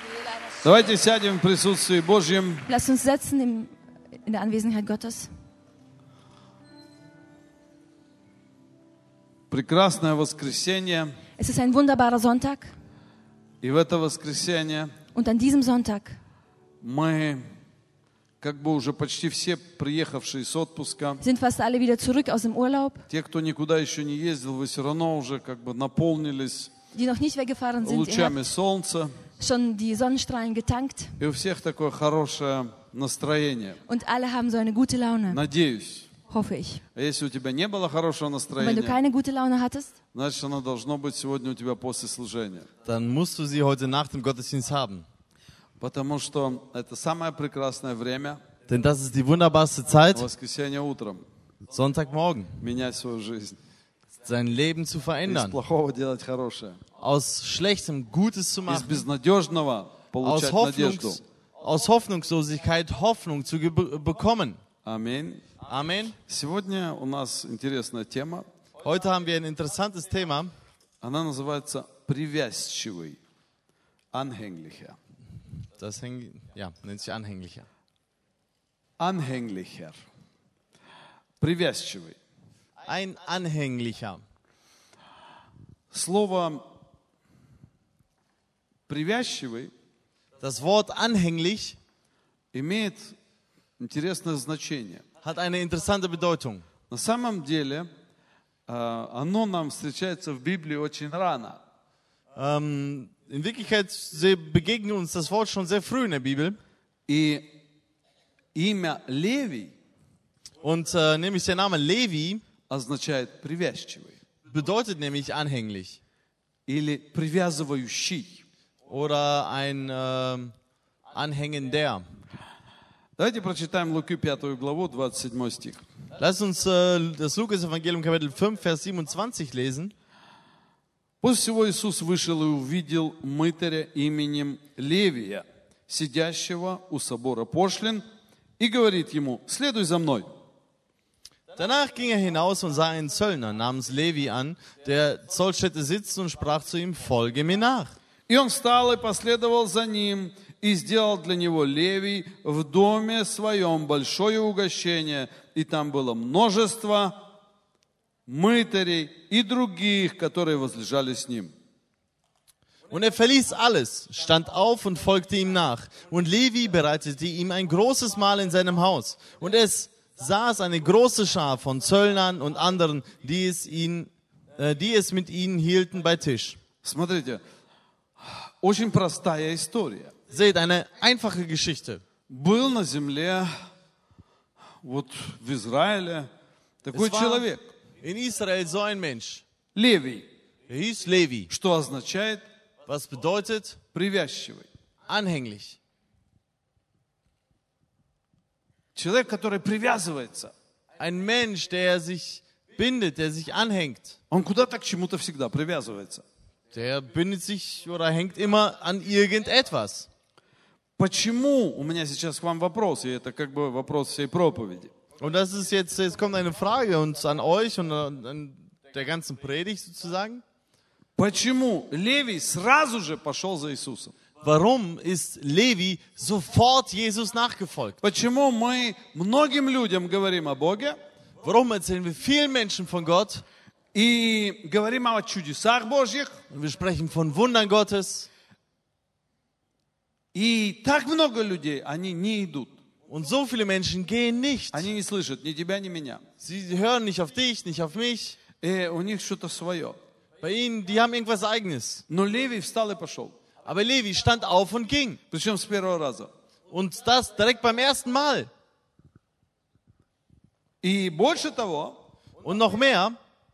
Давайте сядем в присутствии Божьем. Lasst uns setzen in der Anwesenheit Gottes. Прекрасное воскресенье. Es ist ein wunderbarer Sonntag. И в это воскресенье Und an diesem Sonntag мы, как бы уже почти все приехавшие с отпуска, sind fast alle wieder zurück aus dem Urlaub. те, кто никуда еще не ездил, вы все равно уже как бы наполнились Die noch nicht weggefahren sind, ihr лучами habt солнца. schon die Sonnenstrahlen getankt. И у всех такое хорошее настроение. Und alle haben so eine gute Laune, Надеюсь. hoffe ich. А если у тебя не было хорошего Und wenn du настроения, keine gute Laune hattest, значит, оно должно быть сегодня у тебя после служения. Dann musst du sie heute nach dem Gottesdienst haben. Потому что это самое прекрасное время, Denn das ist die wunderbarste Zeit, воскресенье утром, Sonntagmorgen, менять свою жизнь. sein Leben zu Из verändern, плохого делать хорошее. aus Schlechtem Gutes zu Из machen, безнадежного получать надежду. aus Hoffnungslosigkeit Hoffnung zu bekommen. Аминь. Amen. Сегодня у нас интересная тема. Heute haben wir ein interessantes Thema. Она называется «Привязчивый». Anhänglicher. Das nennt sich anhänglicher. Anhänglicher. Привязчивый. Ein Anhänglicher. Слово «привязчивый» Das Wort anhänglich имеет интересное значение. hat eine interessante Bedeutung. На самом деле, оно нам встречается в Библии очень рано. In Wirklichkeit begegnet uns das Wort schon sehr früh in der Bibel. И имя Левий Und nämlich der Name Levi означает «привязчивый» bedeutet nämlich anhänglich. или «привязывающий». Oder ein Anhängender. Давайте прочитаем Луки 5 главу, 27 стих. Lass uns das Lukas-Evangelium Kapitel 5, Vers 27 lesen. После всего Иисус вышел и увидел мытаря именем Левия, сидящего у собора пошлин, и говорит ему: «Следуй за мной». Danach ging er hinaus und sah einen Zöllner namens Levi an, der Zollstätte sitzt, und sprach zu ihm: Folge mir nach. И он встал и последовал за ним, и сделал для него Левий в доме своем большое угощение, и там было множество мытарей и других, которые возлежали с ним. Und er verließ alles, stand auf und folgte ihm nach. Und Levi bereitete ihm ein großes Mahl in seinem Haus. Und es saß eine große Schar von Zöllnern und anderen, die es mit ihnen hielten bei Tisch. Смотрите, очень простая история. Seht, eine einfache Geschichte. Был на земле, вот в Израиле, такой Es war человек, in Israel so ein Mensch. Левий, Er hieß Levi, что означает was bedeutet «привязчивый». anhänglich. Человек, который привязывается. Ein Mensch, der sich bindet, der sich anhängt. Он куда-то к чему-то всегда привязывается. Der bindet sich oder hängt immer an irgendetwas. Почему? У меня сейчас к вам вопрос, и это как бы вопрос всей проповеди. Und das ist jetzt kommt eine Frage uns an euch und an der ganzen Predigt sozusagen. Почему Левий сразу же пошел за Иисусом? Warum ist Levi sofort Jesus nachgefolgt? Почему мы многим людям говорим о Боге Warum erzählen wir vielen Menschen von Gott и говорим о чудесах Божьих, und wir sprechen von Wundern Gottes и так много людей, они не идут. und so viele Menschen gehen nicht. Они не слышат ни тебя, ни меня. Sie hören nicht auf dich, nicht auf mich. И у них что-то свое. Bei ihnen, die haben irgendwas Eigenes. Но Левий встал и пошел. Aber Levi stand auf und ging. Причем с первого раза. Und das direkt beim ersten Mal. И больше того, Und noch mehr,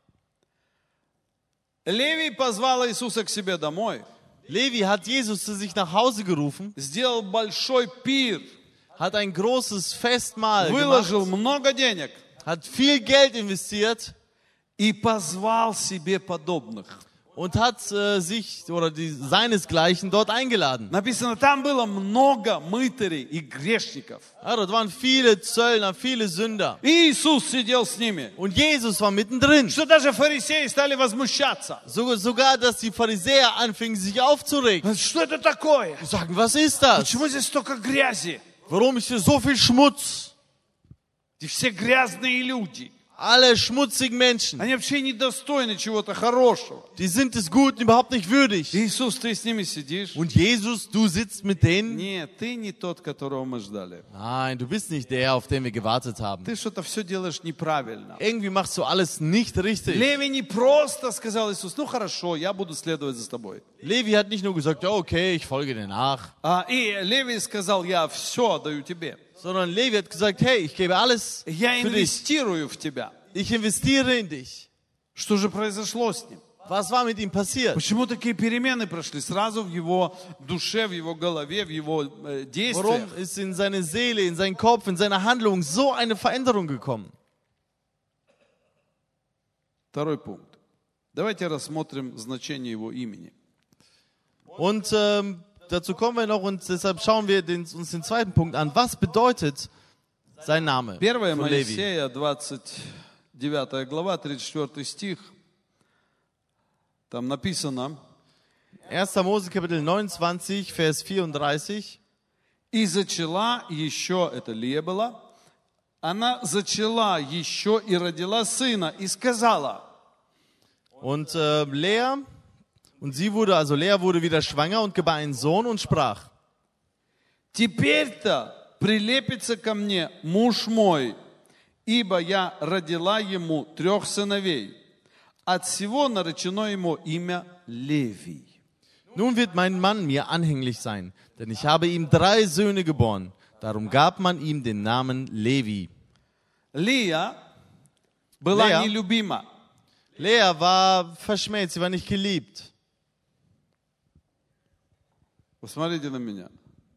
Левий позвал Иисуса к себе домой, Levi hat Jesus zu sich nach Hause gerufen, сделал большой пир, hat ein großes Festmahl выложил gemacht, много денег hat viel Geld investiert и позвал себе подобных. und hat sich oder seinesgleichen dort eingeladen. Написано, там было много мытарей и грешников. Ja, dort waren viele Zöllner, viele Sünder. И Иисус сидел с ними. Und Jesus war mittendrin. Что даже фарисеи стали возмущаться. Sogar, dass die Pharisäer anfingen, sich aufzuregen. Что это такое? Die sagen, was ist das? Почему здесь столько грязи? Warum ist hier so viel Schmutz? И все грязные люди. Alle schmutzigen Menschen, Они вообще недостойны чего-то хорошего. die sind des Guten überhaupt nicht würdig. Иисус, ты с ними сидишь? Und Jesus, du sitzt mit denen? Нет, ты не тот, которого мы ждали. Nein, du bist nicht der, auf den wir gewartet haben. Ты что-то все делаешь неправильно. Irgendwie machst du alles nicht richtig. Леви не просто сказал Иисус, ну хорошо, я буду следовать за тобой. Levi hat nicht nur gesagt, ja, okay, ich folge dir nach, И Леви сказал, я все отдаю тебе. sondern Levi hat gesagt, hey, ich gebe alles Я für dich. инвестирую в тебя. Ich investiere in dich. Что же произошло с ним? Was war mit ihm passiert? Почему такие перемены прошли сразу в его душе, в его голове, в его действиях? Warum ist in seine Seele, in seinen Kopf, in seine Handlung so eine Veränderung gekommen? Второй пункт. Давайте рассмотрим значение его имени. Und dazu kommen wir noch und deshalb schauen wir uns den zweiten Punkt an. Was bedeutet sein Name 1 von Levi? Моисея, 29 глава, 34 стих. Там написано: 1. Mose Kapitel 29, Vers 34. «И зачала еще», это Лия была, «она зачала еще и родила сына, и сказала». Und Lea wurde wieder schwanger und gebar einen Sohn und sprach: «Теперь-то прилепится ко мне муж мой, ибо я родила ему 3 сыновей. От всего наречено ему имя Левий». Nun wird mein Mann mir anhänglich sein, denn ich habe ihm 3 Söhne geboren. Darum gab man ihm den Namen Levi. Лия была Лея. нелюбима. Lea war verschmäht, sie war nicht geliebt. Посмотрите на меня.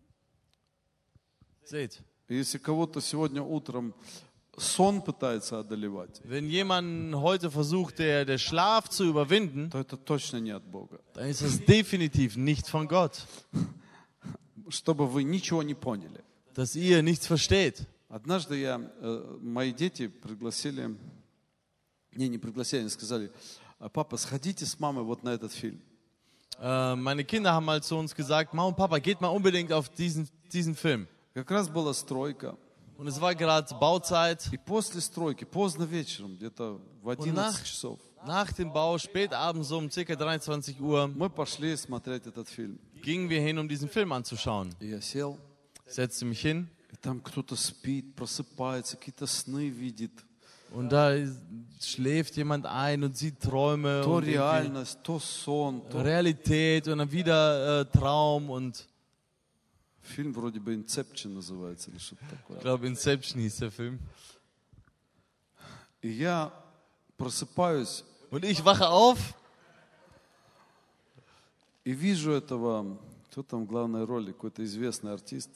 Seht, Если кого-то сегодня утром сон пытается одолевать, wenn jemand heute versucht, der Schlaf zu überwinden, то это точно не от Бога. dann ist das definitiv nicht von Gott, Чтобы вы ничего не поняли. dass ihr nichts versteht. Однажды мои дети пригласили, не пригласили, они сказали: папа, сходите с мамой вот на этот фильм. Meine Kinder haben mal zu uns gesagt, Mama und Papa, geht mal unbedingt auf diesen Film. Как раз была стройка. Und es war gerade Bauzeit. И после стройки, поздно вечером, где-то в 11 часов, Nach dem Bau, spät abends um ca. 23 Uhr, мы пошли смотреть этот фильм. gingen wir hin, um diesen Film anzuschauen. И я сел, Setzte mich hin и там кто-то спит, просыпается, какие-то сны видит. und da schläft jemand ein und sieht Träume То und irgendwie реальность, то сон, то... Realität und dann wieder Traum und Фильм вроде бы «Инцепшн» называется или что-то ich такое. glaube Inception hieß der Film. И я просыпаюсь Und ich wache auf и вижу этого, кто там в главной роли, какой-то известный артист.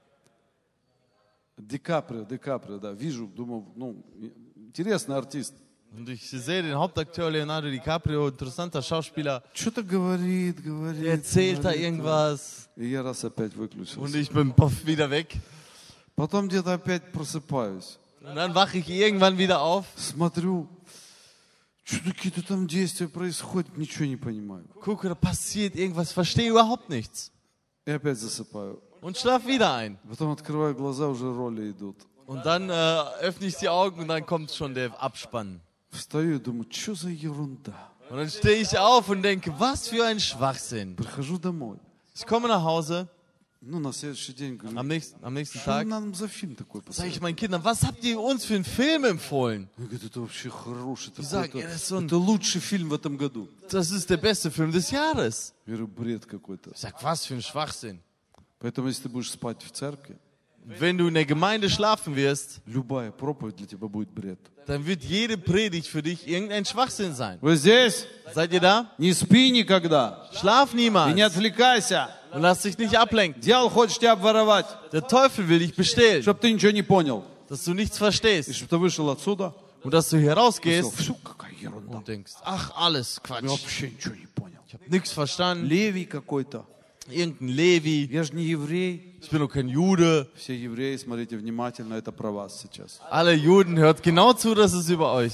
Ди Каприо, да, вижу, думаю, интересный артист. und ich sehe den Hauptakteur Leonardo DiCaprio, interessanter Schauspieler, Что-то говорит. der erzählt da irgendwas И я раз опять выключился. und ich bin puff, wieder weg. Потом где-то опять просыпаюсь. Und dann wache ich irgendwann wieder auf, Смотрю, что-то какие-то там действия происходят, ничего не понимаю. gucke, da passiert irgendwas, verstehe überhaupt nichts И опять засыпаю. und schlaf wieder ein. Потом открываю глаза, уже роли идут. Und dann öffne ich die Augen und dann kommt schon der Abspann. Встаю и думаю, что за ерунда. Und dann stehe ich auf und denke, was für ein Schwachsinn. Прихожу домой. Ich komme nach Hause, На следующий день говорю, am nächsten что Tag, нам за фильм такой sage ich посмотреть? meinen Kindern, was habt ihr uns für einen Film empfohlen? Они говорят, это вообще хороший. Die sagen, такой-то. ja, das ist so ein, Это лучший фильм в этом году. das ist der beste Film des Jahres. Я говорю, бред какой-то. Ich sage, was für ein Schwachsinn. Поэтому, если ты будешь спать в церкви, Wenn du in der Gemeinde schlafen wirst, любая проповедь для тебя будет бред. dann wird jede Predigt für dich irgendein Schwachsinn sein. Вы здесь? Seid ihr da? Не спи никогда. Schlaf И не niemals отвлекайся. und lass dich nicht ablenken. Дьявол хочет тебя обворовать, Der Teufel will dich bestehlen, чтобы ты ничего не понял. dass du nichts И verstehst чтобы ты вышел отсюда und dass du hier и сказал, rausgehst фу, какая ерунда. und denkst, ach, alles Quatsch. Я вообще ничего не понял. Ich habe nichts verstanden. Левий какой-то. Irgendein Levi. Я же не еврей. Ich bin doch kein Jude. Все евреи, смотрите внимательно, это про вас сейчас. Alle Juden, hört genau zu, das ist über euch.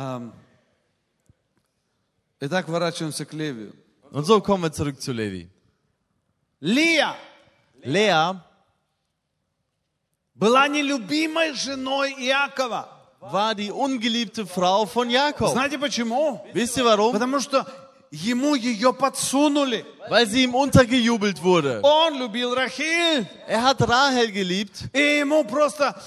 Итак, ворачиваемся к Левию. Und so kommen wir zurück zu Levi. Лия Lea была нелюбимой женой Иакова. war die ungeliebte Frau von Jakob. Знаете почему? Wisst ihr warum? Потому что ему ее подсунули. Weil sie ihm untergejubelt wurde. Он любил Рахиль. Er hat Rahel geliebt И ему просто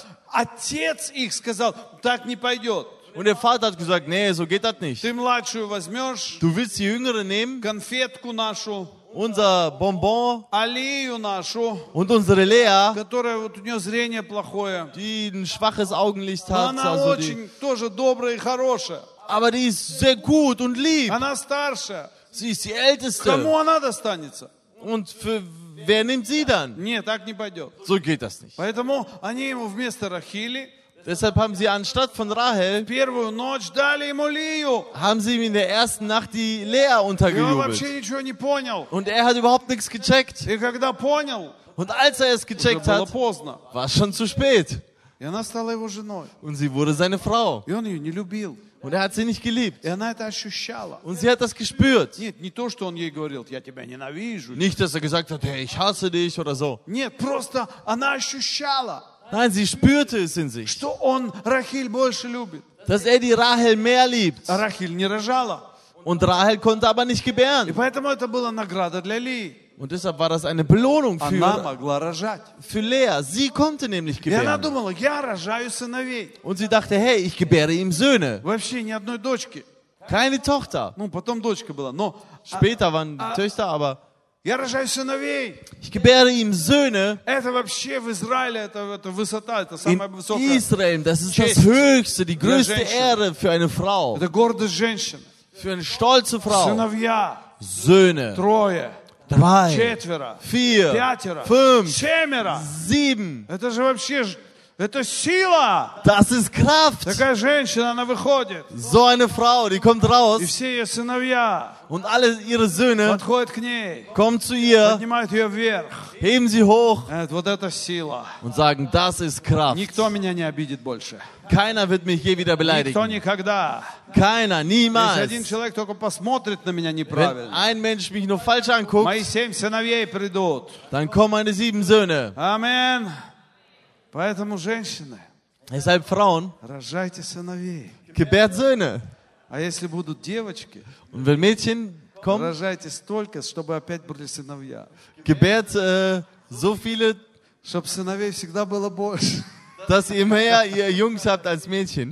отец их сказал, так не пойдет. und der Vater hat gesagt, nee, so geht das nicht. Ты младшую возьмешь, Du willst die Jüngere nehmen, конфетку нашу, unser Bonbon Алию нашу, und unsere Lea, которая вот у нее зрение плохое. die ein schwaches Augenlicht Но hat, она also die, очень тоже добрая и хорошая. aber die ist sehr gut und lieb. Она старшая. Sie ist die Кому Älteste. она достанется? Und für wer nimmt sie dann? Нет, так не пойдет. So geht das nicht. Поэтому они ему вместо Рахили Deshalb haben sie anstatt von Rahel, первую ночь дали ему Лию. haben sie ihm in der ersten Nacht die Lea И он untergejubelt. вообще ничего не понял. Und er hat überhaupt nichts gecheckt. И когда понял, Und als er es уже gecheckt было hat, поздно. war es schon zu spät. И она стала его женой. Und sie wurde seine Frau. И он ее не любил. Und er hat sie nicht geliebt. И она это ощущала. Und sie hat das gespürt. Нет, не то, что он ей говорил, я тебя ненавижу. Nicht, dass er gesagt hat, hey, ich hasse dich oder so. Нет, просто она ощущала, Nein, sie spürte es in sich, что он Рахиль больше любит. dass er die Rahel mehr liebt. А Рахиль не рожала. Und Rahel konnte aber nicht И gebären. поэтому это была награда для Лии. Und deshalb war das eine Belohnung Она für могла рожать. Lea. Sie konnte nämlich И она gebären. думала, я рожаю сыновей. Und sie dachte, hey, ich gebäre ihm Söhne. Вообще ни одной дочки. Keine Tochter. Ну, потом дочка была. Но Später waren Töchter, aber я рожаю сыновей. ich gebäre ihm Söhne. Это вообще в Израиле, это высота, это In самая высокая. Israel, das ist Честь das Höchste, die größte Женщины. Ehre für eine Frau. Это гордость женщины. Für eine stolze Frau. Сыновья. Söhne. Трое. 3, Четверо. 4, Пятеро. 5, Семеро. 7. Это же вообще, это сила. Das ist Kraft. Такая женщина, она выходит. So eine Frau, die kommt И raus все ее сыновья und alle ihre Söhne подходят к ней. kommen zu ihr, Поднимают ее вверх. heben sie hoch Вот это сила. und sagen, das ist Kraft. Никто меня не обидит больше. Keiner wird mich je wieder Никто beleidigen. никогда. Keiner, Если niemals. один человек только посмотрит на меня Wenn неправильно, ein Mensch mich nur falsch anguckt, мои 7 сыновей придут. dann kommen meine 7 Söhne. Амин. Поэтому, женщины, Deshalb Frauen, рожайте сыновей. gebärt Söhne. А если будут девочки, Und wenn Mädchen kommen, рожайте столько, чтобы опять были сыновья. gebärt so viele, Чтобы сыновей всегда было больше. dass ihr mehr ihr Jungs habt als Mädchen.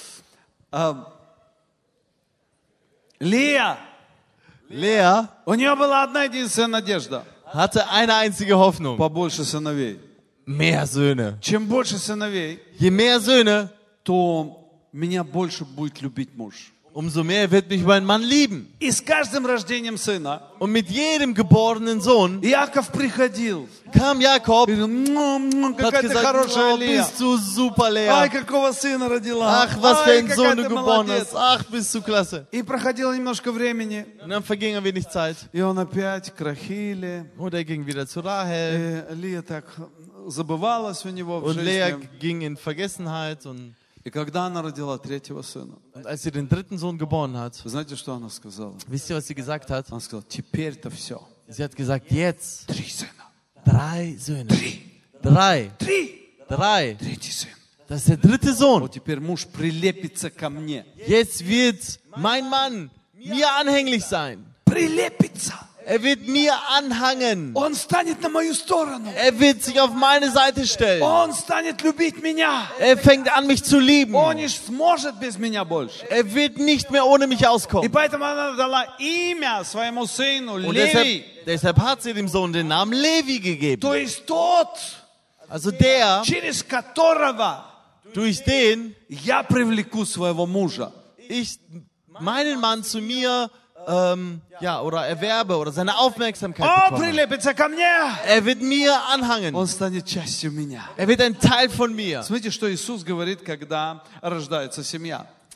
Лия, Lea у нее была одна единственная надежда. hatte eine einzige Hoffnung. Побольше сыновей. Mehr Söhne. Чем больше сыновей, Je mehr Söhne, то меня больше будет любить муж. umso mehr wird mich mein Mann lieben. И с каждым рождением сына Und mit jedem geborenen Sohn Иаков приходил. kam Jakob И говорил, und hat какая ты gesagt, хорошая oh, Лия. bist du super, Ай, Lea. какого сына родила. Ach, was für Ай, ein какая Sohn du ты geboren молодец. hast. Ach, bist du klasse. И проходило немножко времени. Und dann verging ein wenig Zeit. И он опять к Рахиле. Und er ging wieder zu Rahel. И Лия так забывалась у него в Und Lea жизни. ging in Vergessenheit. Und И когда она родила третьего сына, als sie den dritten Sohn geboren hat, вы знаете, что она сказала? wisst ihr, was sie gesagt hat? Она сказала, теперь-то все. Sie hat gesagt, jetzt 3 сына. 3 Söhne. 3. 3. Третий сын. Das ist der dritte Sohn. Вот теперь муж прилепится ко мне. Jetzt wird mein Mann mir anhänglich sein. Прилепится. Er wird mir anhangen. Он станет на мою сторону. Er wird sich auf meine Seite stellen. Он станет любить меня. Er fängt an, mich zu lieben. Он не сможет без меня больше. Er wird nicht mehr ohne mich И auskommen. поэтому она дала имя своему сыну Und Леви. deshalb hat sie dem Sohn den Namen Levi gegeben. То есть тот, Also der, через которого durch den я привлеку своего мужа. ich meinen Mann zu mir oder erwerbe oder seine Aufmerksamkeit Он bekomme. прилепится ко мне. Er wird mir anhangen. Он станет частью меня. Er wird ein Teil von mir. Смотрите, что Иисус говорит, когда рождается семья.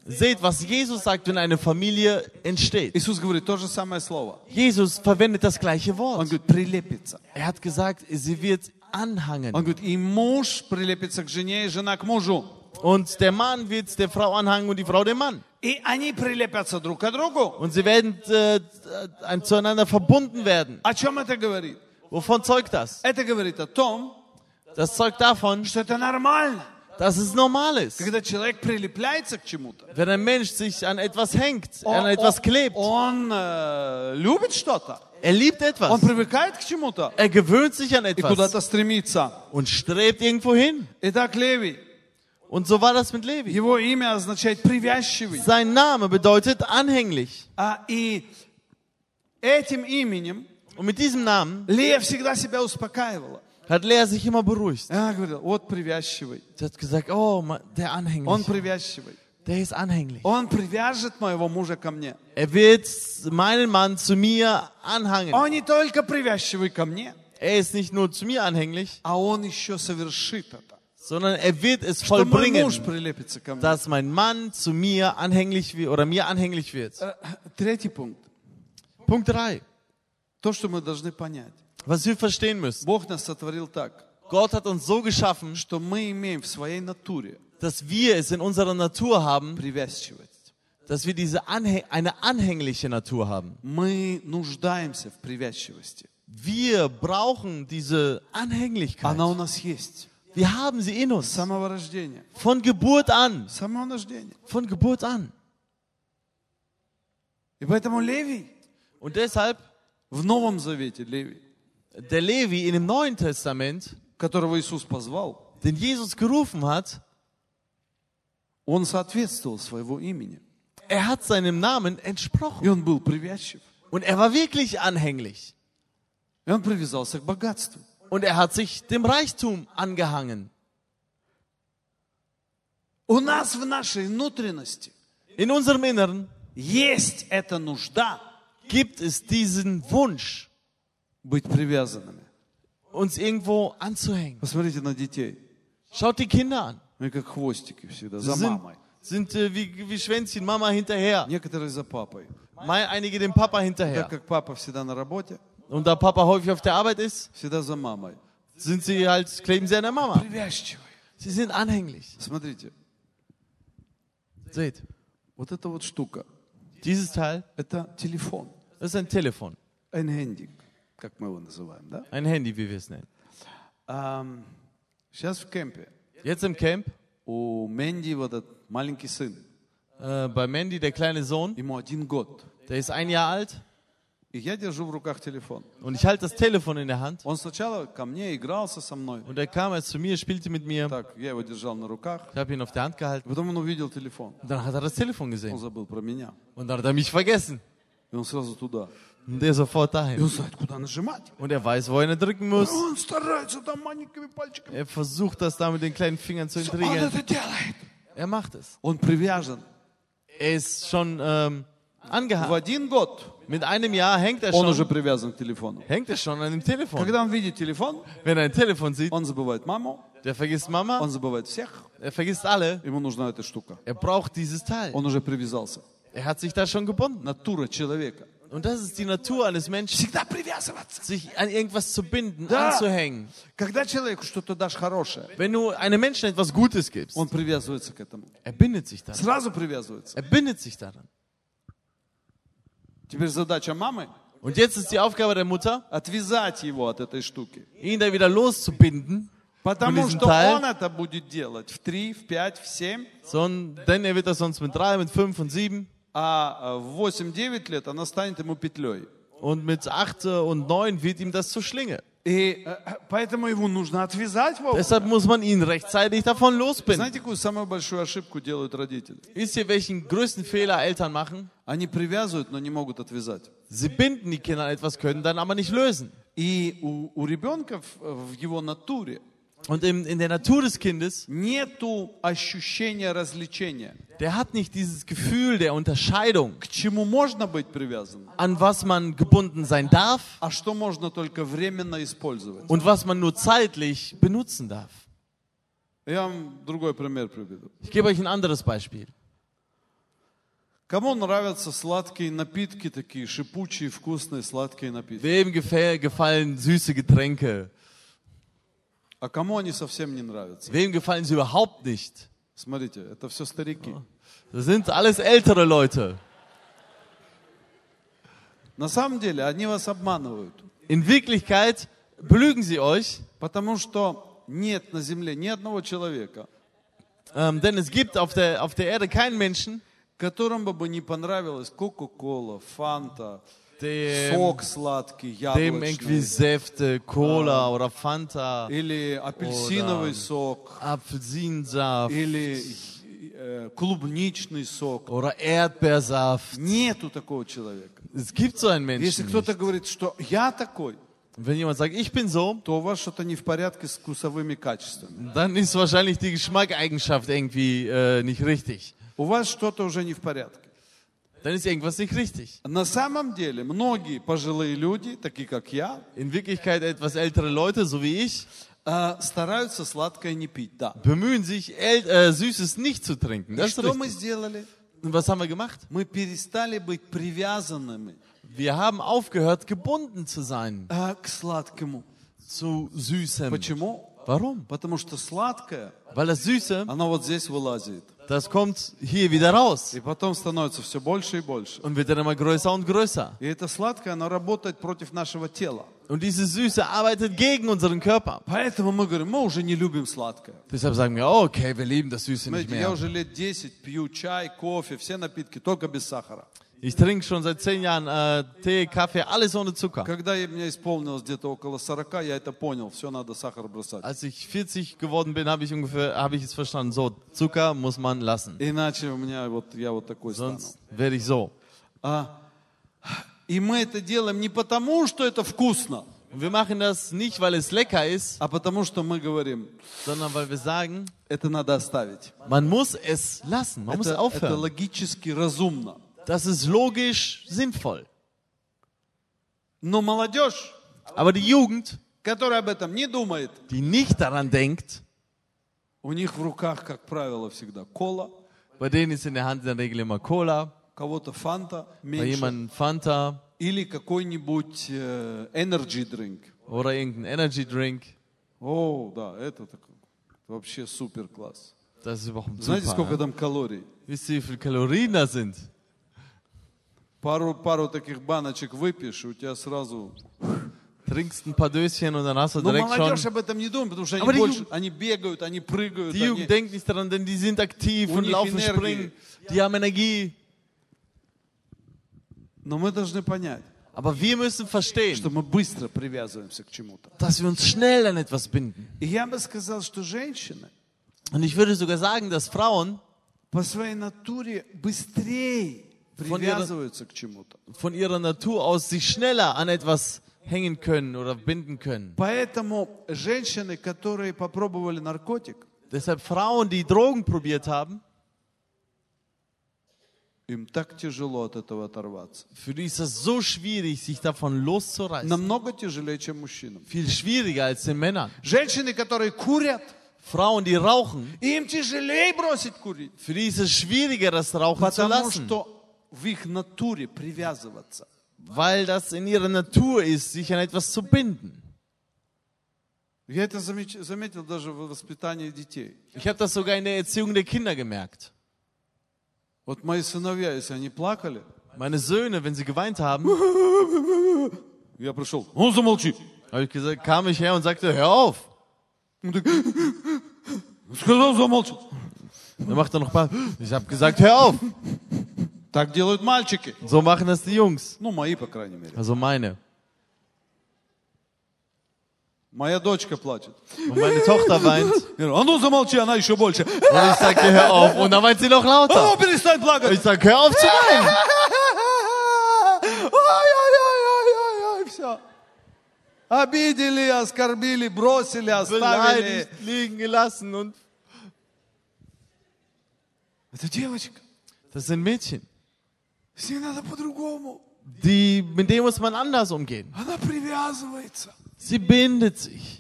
Seht, was Jesus sagt, wenn eine Familie entsteht. Иисус говорит то же самое слово. Jesus verwendet das gleiche Он Wort. говорит, прилепится. Er hat gesagt, sie wird anhangen. Он говорит, и муж прилепится к жене, и жена к мужу. Und der Mann wird der Frau anhangen und die Frau dem Mann. И они прилепятся друг к другу. Und sie werden zueinander verbunden werden. О чем это говорит? Wovon zeugt das? Это говорит о том, Das zeugt davon, что это нормально. dass es normal ist. Когда человек прилепляется к чему-то, Wenn ein Mensch sich an etwas hängt, an etwas klebt, он любит что-то, er liebt он etwas, привыкает к чему-то er gewöhnt sich an и etwas куда-то стремится. und strebt irgendwo hin. Итак, Левий, Und so war das mit Levi. его имя означает привязчивый. Sein Name bedeutet anhänglich. И этим именем Und mit diesem Namen Лея всегда себя успокаивала. hat Lea sich immer beruhigt. Она говорила, вот привязчивый, Sie hat gesagt, oh, der он anhänglich, привязчивый. der ist anhänglich. Он привяжет моего мужа ко мне. Er wird meinen Mann zu mir anhangen. Он не только привязчивый ко мне, Er ist nicht nur zu mir anhänglich, а он еще совершит это. sondern er wird es Что мой муж vollbringen, прилепится ко мне. dass mein Mann zu mir anhänglich wird oder mir anhänglich wird. Третий пункт. Punkt 3. То, что мы должны понять. Was wir verstehen müssen. Bог нас сотворил так, Gott hat uns so geschaffen, что мы имеем в своей натуре dass wir es in unserer Natur haben, привязчивость. dass wir eine anhängliche Natur haben. Мы нуждаемся в привязчивости. Wir brauchen diese Anhänglichkeit. Она у нас есть. Wir haben sie in С uns. самого рождения. Von Geburt an. С самого рождения. Von Geburt an. И поэтому Левий, Und deshalb, в Новом Завете Левий, der Levi in dem Neuen Testament, которого Иисус позвал, den Jesus gerufen hat, он соответствовал своего имени. er hat seinem Namen entsprochen. И он был привязчив. Und er war wirklich anhänglich. И он привязался к богатству. Und er hat sich dem Reichtum angehangen. У нас в нашей внутренности In unserem Inneren есть эта нужда gibt es diesen Wunsch, быть привязанными. uns irgendwo anzuhängen. Посмотрите на детей. Schaut die Kinder an. Они как хвостики всегда, Sie за мамой. sind wie Schwänzchen, Mama hinterher. Некоторые за папой. Einige dem Papa Так hinterher. как папа всегда на работе, Und da Papa häufig auf der Arbeit ist, всегда за мамой. kleben sie an der Mama. Привязчивый. Sie sind anhänglich. Смотрите, Seht, вот эта вот штука, dieses Teil, это телефон. das ist ein Telefon. Ein Handy, как мы его называем, да? Ein Handy, wie wir es nennen. Сейчас в кемпе Jetzt im Camp, у Мэнди вот этот маленький сын, bei Mandy, der kleine Sohn, ему 1 год. der ist 1 Jahr alt И я держу в руках телефон. und ich halte das Telefon in der Hand. Он сначала ко мне игрался со мной. Und er kam erst zu mir, spielte mit mir. Так, я его держал на руках. Ich habe ihn auf der Hand gehalten. Потом он увидел телефон. Und dann hat er das Telefon Он gesehen. забыл про меня. Und dann hat er mich vergessen. И он сразу туда. Und der sofort И dahin. он знает, куда нажимать. Und er weiß, wo er drücken muss. Он старается там маленькими пальчиками. Er versucht das da mit den kleinen Fingern zu Он intrigieren. это делает. Er macht es. Он привязан. Er ist schon В angehangen. 1 год Mit 1 Jahr hängt er он уже schon. привязан к телефону. Hängt er schon an dem Telefon. Когда он видит телефон, Wenn er ein Telefon sieht, он забывает маму, der vergisst Mama, он забывает всех. er vergisst alle. Ему нужна эта штука. Er braucht dieses Teil. Он уже привязался. Er hat sich da schon gebunden. Натура человека. Und das ist die Natur eines Menschen, Всегда привязываться. sich an irgendwas zu binden, Да. anzuhängen. Когда человеку что-то дашь хорошее, Wenn du einem Menschen etwas Gutes gibst, он привязывается к этому. er bindet sich daran. Сразу привязывается. Er bindet sich daran. Теперь задача мамы Und jetzt ist die Aufgabe der Mutter, отвязать его от этой штуки. ihn da wieder loszubinden. Потому diesem что Teil. он это будет делать в 3, в 5, в 7, Denn er wird das sonst mit 3, mit 5 und 7 а в 8-9 лет она станет ему петлей. und mit 8 und 9 wird ihm das zur Schlinge. И поэтому его нужно отвязать вовремя. Deshalb muss man ihn rechtzeitig davon losbinden. Знаете, какую самую большую ошибку делают родители? Wisst ihr, welchen größten Fehler Eltern machen? Они привязывают, но не могут отвязать. Sie binden die Kinder an etwas, können dann aber nicht lösen. И у ребенка в его натуре Und in der Natur des Kindes, нету ощущения развлечения. der hat nicht dieses Gefühl der Unterscheidung, К чему можно быть привязанным, an was man gebunden sein darf а что можно только временно использовать. und was man nur zeitlich benutzen darf. Я вам другой пример приведу. Ich gebe euch ein anderes Beispiel. Кому нравятся сладкие напитки, такие шипучие, вкусные, сладкие напитки? Wem gefallen süße Getränke? А кому они совсем не нравятся? Wem gefallen sie überhaupt nicht? Смотрите, это все старики. Das sind alles ältere Leute. На самом деле, они вас обманывают. In Wirklichkeit belügen sie euch, Потому что нет на земле ни одного человека, denn es gibt auf der Erde keinen Menschen, которому бы не понравилась Кока-Кола, Фанта, dem сок сладкий, irgendwie яблочный, Säfte, Cola oder Fanta, или апельсиновый сок, Apfelsinensaft или клубничный сок. oder Erdbeersaft. Нету такого человека. Es gibt so einen Если Menschen кто-то nicht. говорит, что я такой, Und wenn jemand sagt, ich bin so, то у вас что-то не в порядке с вкусовыми качествами. dann ist wahrscheinlich die Geschmackeigenschaft irgendwie nicht richtig. У вас что-то уже не в порядке. Dann ist irgendwas nicht richtig. На самом деле, многие пожилые люди, такие как я, In Wirklichkeit etwas ältere Leute, so wie ich, стараются сладкое не пить. Да. bemühen sich, Süßes nicht zu trinken. И Das ist что мы richtig. сделали? Und was haben wir gemacht? Мы перестали быть привязанными Wir haben aufgehört, gebunden zu sein к сладкому. zu Süßem. Почему? Warum? Потому что сладкое, Weil das Süße, оно вот здесь вылазит. das kommt hier wieder raus И потом становится все больше и больше. und wird dann immer größer und größer. И это сладкое, оно работает против нашего тела. Und diese Süße arbeitet gegen unseren Körper. Поэтому мы говорим, мы уже не любим сладкое. Deshalb sagen wir, oh, okay, wir lieben das Süße nicht Знаете, я mehr. уже лет 10 пью чай, кофе, все напитки, только без сахара. Ich trinke schon seit 10 Jahren Tee, Kaffee, alles ohne Zucker. Когда мне исполнилось где-то около 40, я это понял, все, надо сахар бросать. Als ich 40 geworden bin, habe ich es verstanden. So, Zucker muss man lassen. Иначе у меня я вот такой стану. Sonst werde ich so. И мы это делаем не потому, что это вкусно, Und wir machen das nicht, weil es lecker ist, а потому что мы говорим, sondern weil wir sagen, это надо оставить. man muss es lassen, man muss Это aufhören. логически разумно. Das ist logisch sinnvoll. Но молодежь, Aber die Jugend, которая об этом не думает, die nicht daran denkt, у них в руках, как правило, всегда кола, bei denen ist in der Hand in der Regel immer Cola, у кого-то фанта bei меньше, jemandem Fanta или какой-нибудь energy drink. oder irgendein Energy Drink. О, да, это вообще супер класс. Das ist überhaupt Знаете, сколько super. там калорий? Wisst ihr, wie viele Kalorien da sind? Пару таких баночек выпьешь, и у тебя сразу... Trinkst ein paar Döschen und dann hast du Но direkt молодежь schon... об этом не думает, потому что Aber они die больше, они бегают, они прыгают, Die Jugend denkt nicht daran, denn die sind aktiv У und них laufen, Energie. springen. Die haben Energie. Но мы должны понять, Aber wir müssen verstehen, что мы быстро привязываемся к чему-то. dass wir uns schnell an etwas binden. И я бы сказал, что женщины Und ich würde sogar sagen, dass Frauen по своей натуре быстрее привязываются к чему-то. von ihrer Natur aus sich schneller an etwas hängen können oder binden können. Поэтому женщины, которые попробовали наркотик, Deshalb Frauen, die Drogen probiert haben, им так тяжело от этого оторваться. für die ist es so schwierig, sich davon loszureißen. Намного тяжелее, чем мужчинам. Viel schwieriger als den Männern. Женщины, которые курят, Frauen, die rauchen, им тяжелее бросить курить. für die ist es schwieriger, das Rauchen zu Потому lassen. что в их натуре привязываться. Weil das in ihrer Natur ist, sich an etwas zu binden. Я это заметил даже в воспитании детей. Ich habe das sogar in der Erziehung der Kinder gemerkt. Вот мои сыновья, если они плакали, Meine Söhne, wenn sie geweint haben, я пришел, ну замолчи. kam ich her und sagte, hör auf. Он так, сказал замолчи. Dann macht er noch mal, ich habe gesagt, hör auf. Так делают мальчики. So machen das die Jungs. Ну, мои, по крайней мере. Also meine. Моя дочка плачет. Und meine Tochter weint. Я говорю, а ну замолчи, она еще больше. Und ich sage, hör auf. Und dann weint sie noch О, lauter. перестань Und плакать. ich sage, hör auf zu weinen. Ой-ой-ой-ой-ой-ой, все. Обидели, оскорбили, бросили, оставили. Beleidigt, liegen gelassen. Und Это девочка. das sind Mädchen. С ней надо по-другому. Mit denen muss man anders umgehen. Она привязывается. Sie bindet sich.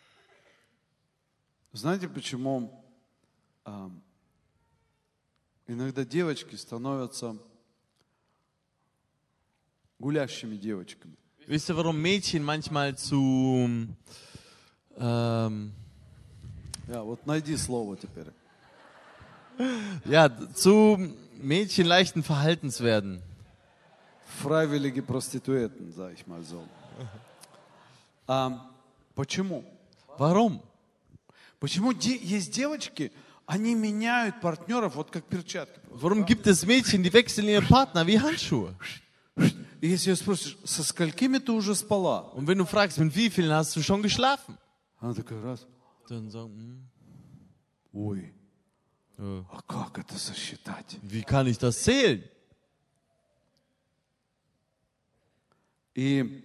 Знаете, почему Иногда девочки становятся гулящими девочками. Wisst ihr, warum Mädchen manchmal zu Ja, вот найди слово теперь. zu Mädchen leichten Verhaltens werden? Freiwillige Prostituierten, sag ich mal so. Почему? Warum? Почему есть девочки, они меняют партнеров вот как перчатки. Warum gibt es Mädchen, die wechseln ihre Partner wie Handschuhe? И если ее спросишь, со сколькими ты уже спала? Und wenn du fragst, mit wie vielen hast du schon geschlafen? Она такая раз, Dann sagen, ой, ja, а как это сосчитать? wie kann ich das zählen? И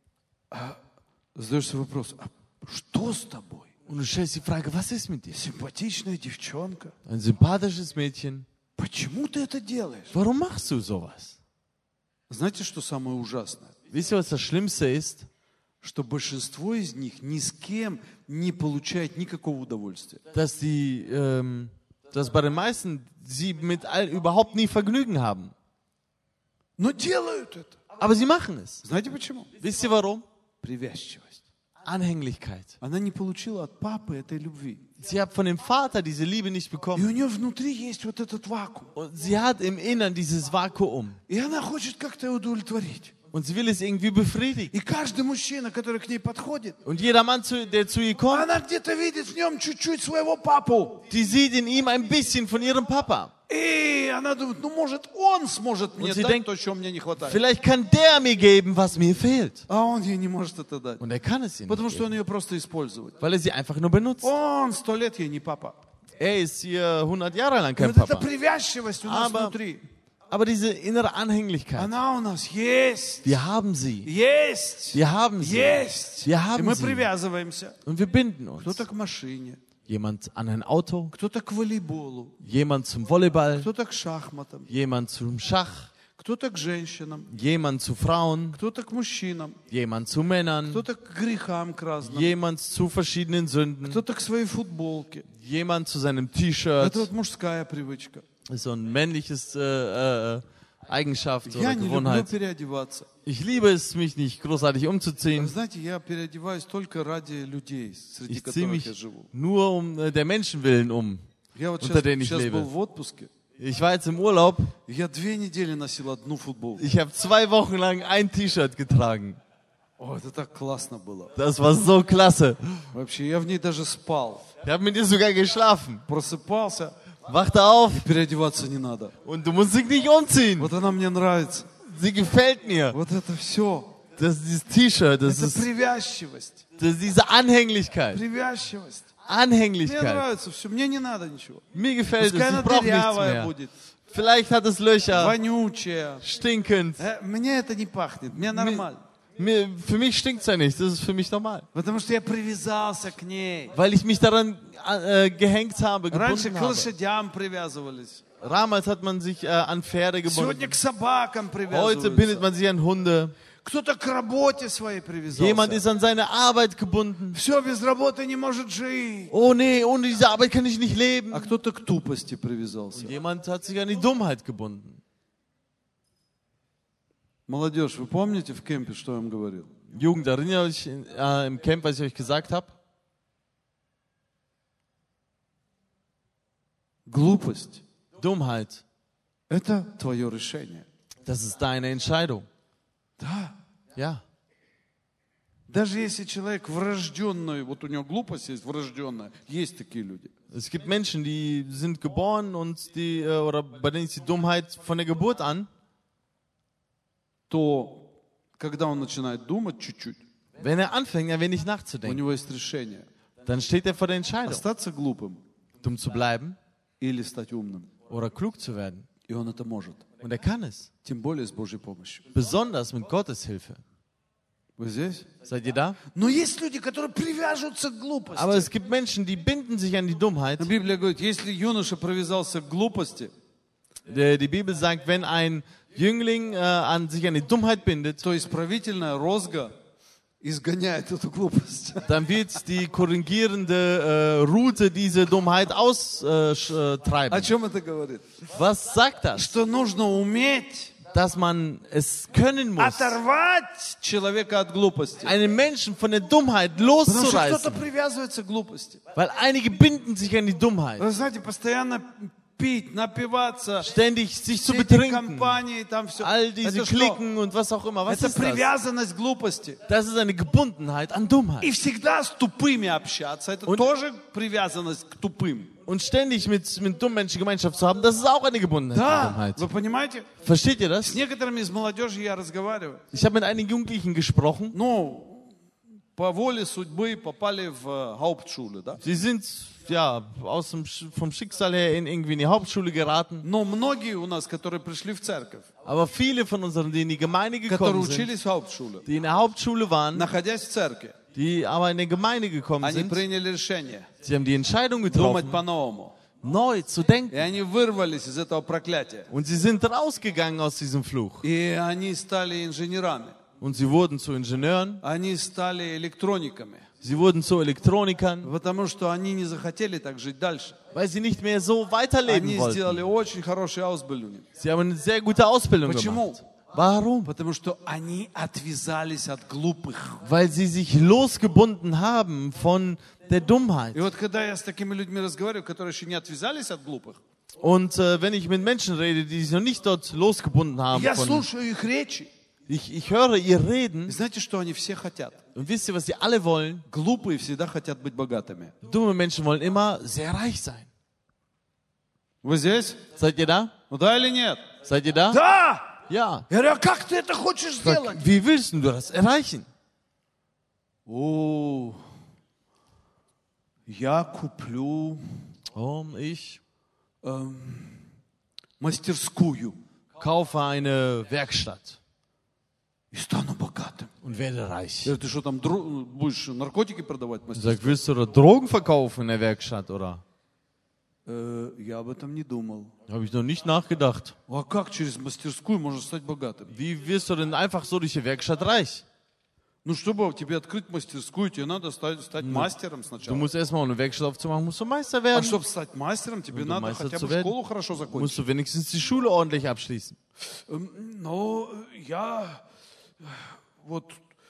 задаешься вопрос, а что с тобой? Und du stellst die Frage, was ist mit dir? Симпатичная девчонка. Ein sympathisches Mädchen. Почему ты это делаешь? Warum machst du sowas? Знаете, что самое ужасное? Wisst ihr, was das Schlimmste ist? Что большинство из них ни с кем не получает никакого удовольствия. Dass bei den meisten sie mit allen überhaupt nie Vergnügen haben. Но делают это. Aber sie machen es. Знаете почему? Wisst ihr warum? Привязчивость. Anhänglichkeit. Она не получила от папы этой любви. Sie hat von dem Vater diese Liebe nicht И bekommen. у нее внутри есть вот этот вакуум. Und sie hat im Innern dieses Vakuum. И она хочет как-то удовлетворить. Und sie will es irgendwie befriedigen. И каждый мужчина, который к ней подходит, Und jeder Mann, der zu ihr kommt, она где-то видит в нем чуть-чуть своего папу. die sieht in ihm ein bisschen von ihrem Papa. И она думает, ну может он сможет мне sie дать denkt, то, чего мне не хватает. Vielleicht kann der mir geben, was mir fehlt. А он ей не может это дать. Und er kann es ihr Потому nicht что он geben, ее просто использует. weil er sie einfach nur benutzt. Он 100 лет ей не папа. Er ist hier 100 Jahre lang И kein вот эта Papa. привязчивость у нас внутри. Aber diese innere Anhänglichkeit, Она у нас есть. wir haben sie. Есть. Wir haben sie. Есть. Wir И haben мы sie. привязываемся. Und wir binden uns. Кто-то к машине, Jemand an ein Auto, кто-то к волейболу, jemand zum Volleyball, кто-то к шахматам, jemand zum Schach, кто-то к женщинам, jemand zu Frauen, кто-то к мужчинам, jemand zu Männern, кто-то к грехам к разным, jemand zu verschiedenen Sünden, кто-то к своей футболке. jemand zu seinem Это T-Shirt. вот мужская привычка. Das ist so ein männliches Eigenschaft Я oder не люблю Gewohnheit. переодеваться. Ich liebe es, mich nicht großartig Вы umzuziehen. знаете, я переодеваюсь только ради людей, среди Ich ziehe которых я mich живу. nur um der Menschen willen um. Я вот unter denen ich сейчас был lebe. в отпуске, Ich war jetzt im Urlaub. и я 2 недели носил одну футболку. Ich habe 2 Wochen lang ein T-Shirt getragen. О, это так классно было. Das war so klasse. Вообще, я в ней даже спал. Ich habe mit ihr sogar geschlafen. Просыпался, Wachte auf переодеваться не надо. und du musst dich nicht umziehen. Вот она мне нравится. Sie gefällt mir. Вот это все. Das ist dieses T-Shirt, das Это ist привязчивость. diese Anhänglichkeit. Привязчивость. Мне Anhänglichkeit. нравится все, мне не надо ничего. Mir gefällt es, Пускай ich она brauche nichts дырявая mehr. будет, Vielleicht hat es Löcher, вонючая. stinkend. Мне это не пахнет, мне нормально. Für mich stinkt es ja nicht, das ist für mich normal. Потому что я привязался к ней. Weil ich mich daran gehängt habe, Раньше gebunden к habe. лошадям привязывались. Damals hat man sich an Pferde Сегодня gebunden. к собакам Heute bindet привязываются. man sich an Hunde. Кто-то к работе своей Jemand ist привязался. an seine Arbeit gebunden. Все, без работы не может жить. Oh nee, ohne diese Arbeit kann ich nicht leben. А кто-то к тупости привязался. Jemand hat sich an die Dummheit gebunden. Молодежь, вы помните в кемпе, что я вам говорил? Jugend, erinnert euch im Camp, was ich euch gesagt habe? Глупость Dummheit, – это твое решение. das ist deine Entscheidung. Да. Ja. Даже если человек врожденный, вот у него глупость есть врожденная, есть такие люди. Es gibt Menschen, die sind geboren und oder bei denen ist die Dummheit von der Geburt an. То, когда он начинает думать чуть-чуть, Wenn er anfängt, ein wenig у nachzudenken, него есть решение. dann steht er vor der Entscheidung, Остаться глупым dumm zu bleiben или стать умным. oder klug zu werden. И он это может. Und er kann es. Тем более с Божьей помощью. Besonders mit Gottes Hilfe. Вы здесь? Seid ihr da? Но есть люди, которые привяжутся к глупости. Aber es gibt Menschen, die binden sich an die Dummheit. Библия говорит, если юноша привязался к глупости, Die Bibel sagt, wenn ein Jüngling sich an die Dummheit bindet, то исправительная розга изгоняет эту глупость. dann wird die korrigierende Route diese Dummheit О austreiben. чем это говорит? Was sagt das? Что нужно уметь Dass man es können muss, оторвать человека от глупости. einen Menschen von der Dummheit Потому что кто-то loszureißen. привязывается к глупости. Weil einige binden sich an die Dummheit. Вы знаете, постоянно пить, напиваться, Ständig sich zu все эти betrinken. компании, там все. All diese Это что? Klicken und was auch immer. Was Это ist das? привязанность к глупости. Das ist eine Gebundenheit an И Dummheit. всегда с тупыми общаться. Это Und- тоже привязанность к тупым. Und ständig mit dummen Menschen Gemeinschaft zu haben, das ist auch eine Gebundenheit an Да, Dummheit. вы понимаете? Versteht ihr das? С некоторыми из молодежи я разговариваю. Ich habe mit einigen Jugendlichen gesprochen. Ну, по воле судьбы попали в Hauptschule, да? Sie sind ja vom Schicksal her irgendwie in die Hauptschule geraten. Но многие у нас, которые пришли в церковь, Aber viele von unseren, die in die Gemeinde которые gekommen sind, учились в Hauptschule, die in der Hauptschule waren, находясь в церкви, die aber in der Gemeinde gekommen они sind, приняли решение sie haben die Entscheidung думать getroffen, по-новому. neu zu И denken. они вырвались из этого проклятия. Und sie sind rausgegangen aus diesem Fluch. И они стали инженерами. Und sie wurden zu Ingenieuren, Они стали электрониками. sie wurden zu Elektronikern, Потому что они не захотели так жить дальше. weil sie nicht mehr so weiterleben Они wollten. сделали очень хороший Ausbildung. Sie haben eine sehr gute Ausbildung Почему? gemacht. Warum? Потому что они отвязались от глупых. Weil sie sich losgebunden haben von der Dummheit. И вот когда я с такими людьми разговариваю, которые еще не отвязались от глупых, Und wenn ich mit Menschen rede, die sich noch nicht dort losgebunden haben, я von, слушаю их речи. ich höre ihr И Reden знаете, что они все хотят? und wisst ihr, was sie alle wollen? Глупые всегда хотят быть богатыми. Dumme Menschen wollen immer sehr reich sein. Вы здесь? Seid ihr da? Ну да или нет? Seid ihr da? Да! Ja. Я говорю, а как ты это хочешь сделать? Wie willst du das erreichen? О, я куплю Ich мастерскую kaufe eine Werkstatt и стану богатым. und werde reich. Я говорю, ты что там будешь наркотики продавать в мастерской? Sag, willst du da Drogen verkaufen in der Werkstatt, oder? Я об этом не думал. Habe ich noch nicht nachgedacht. А как через мастерскую можно стать богатым? Wie wirst du denn einfach so durch die Werkstatt reich? Ну, чтобы тебе открыть мастерскую, тебе надо стать мастером Du сначала. musst erstmal, um eine Werkstatt aufzumachen, musst du Meister А werden. чтобы стать мастером, тебе Um надо Meister хотя zu бы werden, школу хорошо закончить. Musst du wenigstens die Schule ordentlich abschließen. Но я вот,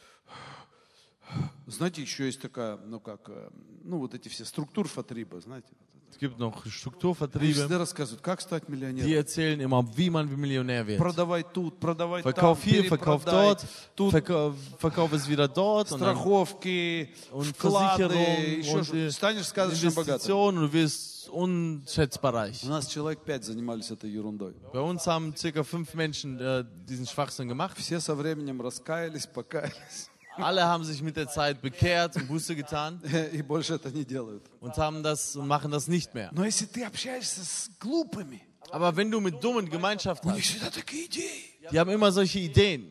знаете, еще есть такая, ну как, ну вот эти все структурфатриба, знаете. Es gibt noch Они Strukturvertriebe, всегда рассказывают, как стать die миллионером. erzählen immer, wie man wie Millionär wird. Продавай тут, продавай там, Verkauf hier, verkauf перепродай. dort, Тут verkauf es wieder dort und dann страховки, und вклады, Versicherung еще und что-то. Станешь сказочно богатым. Investitionen und du wirst unschätzbar reich. У нас человек 5 занимались этой ерундой. Bei uns haben circa 5 Menschen diesen Schwachsinn gemacht. Все со временем раскаялись, покаялись Alle haben sich mit der Zeit bekehrt und Buße getan и больше это не делают. und haben das und machen das nicht mehr. Но если ты общаешься с глупыми, Aber wenn du mit Dummen Gemeinschaft у них hast, всегда такие идеи. die haben immer solche Ideen.